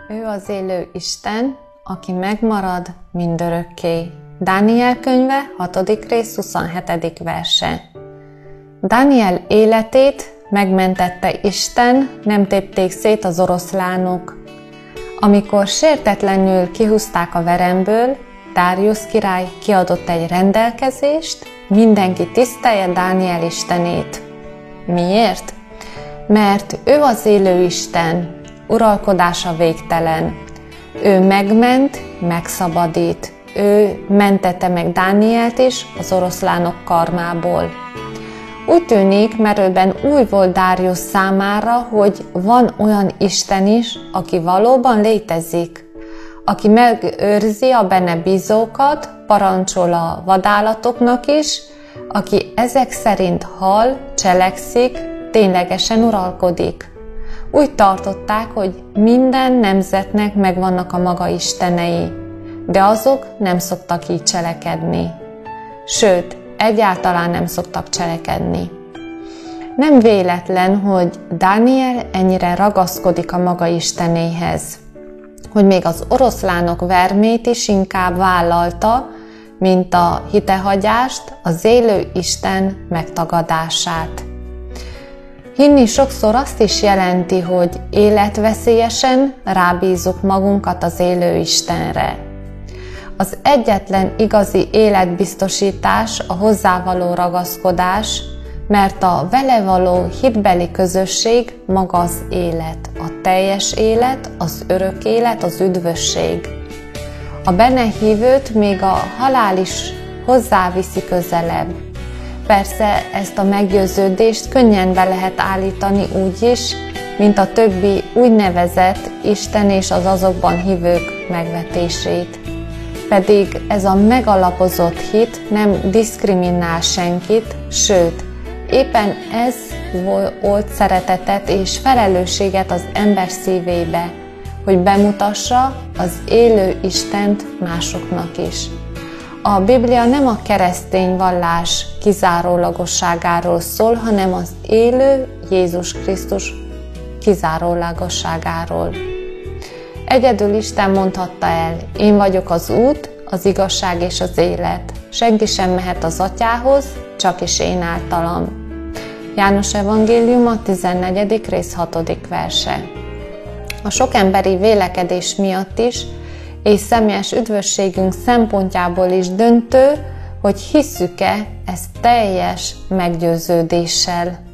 Ő az élő Isten, aki megmarad mindörökké. Dániel könyve, 6. rész, 27. verse. Dániel életét megmentette Isten, nem tépték szét az oroszlánok. Amikor sértetlenül kihúzták a veremből, Dáriusz király kiadott egy rendelkezést, mindenki tisztelje Dániel istenét. Miért? Mert ő az élő Isten, uralkodása végtelen. Ő megment, megszabadít. Ő mentette meg Dánielt is az oroszlánok karmából. Úgy tűnik, merőben új volt Dáriusz számára, hogy van olyan Isten is, aki valóban létezik, aki megőrzi a benne bízókat, parancsol a vadállatoknak is, aki ezek szerint hal, cselekszik, ténylegesen uralkodik. Úgy tartották, hogy minden nemzetnek megvannak a maga istenei, de azok nem szoktak így cselekedni. Sőt, egyáltalán nem szoktak cselekedni. Nem véletlen, hogy Dániel ennyire ragaszkodik a maga istenéhez, hogy még az oroszlánok vermét is inkább vállalta, mint a hitehagyást, az élő Isten megtagadását. Hinni sokszor azt is jelenti, hogy életveszélyesen rábízzuk magunkat az élő Istenre. Az egyetlen igazi életbiztosítás a hozzávaló ragaszkodás, mert a vele való hitbeli közösség maga az élet, a teljes élet, az örök élet, az üdvösség. A benne hívőt még a halál is hozzáviszi közelebb. Persze ezt a meggyőződést könnyen be lehet állítani úgy is, mint a többi úgynevezett Isten és az azokban hívők megvetését. Pedig ez a megalapozott hit nem diszkriminál senkit, sőt, éppen ez volt szeretetet és felelősséget az ember szívébe, hogy bemutassa az élő Istent másoknak is. A Biblia nem a keresztény vallás kizárólagosságáról szól, hanem az élő Jézus Krisztus kizárólagosságáról. Egyedül Isten mondhatta el, én vagyok az út, az igazság és az élet. Senki sem mehet az Atyához, csak is én általam. János evangéliuma, 14. rész, 6. verse. A sok emberi vélekedés miatt is, és személyes üdvösségünk szempontjából is döntő, hogy hisszük-e ezt teljes meggyőződéssel.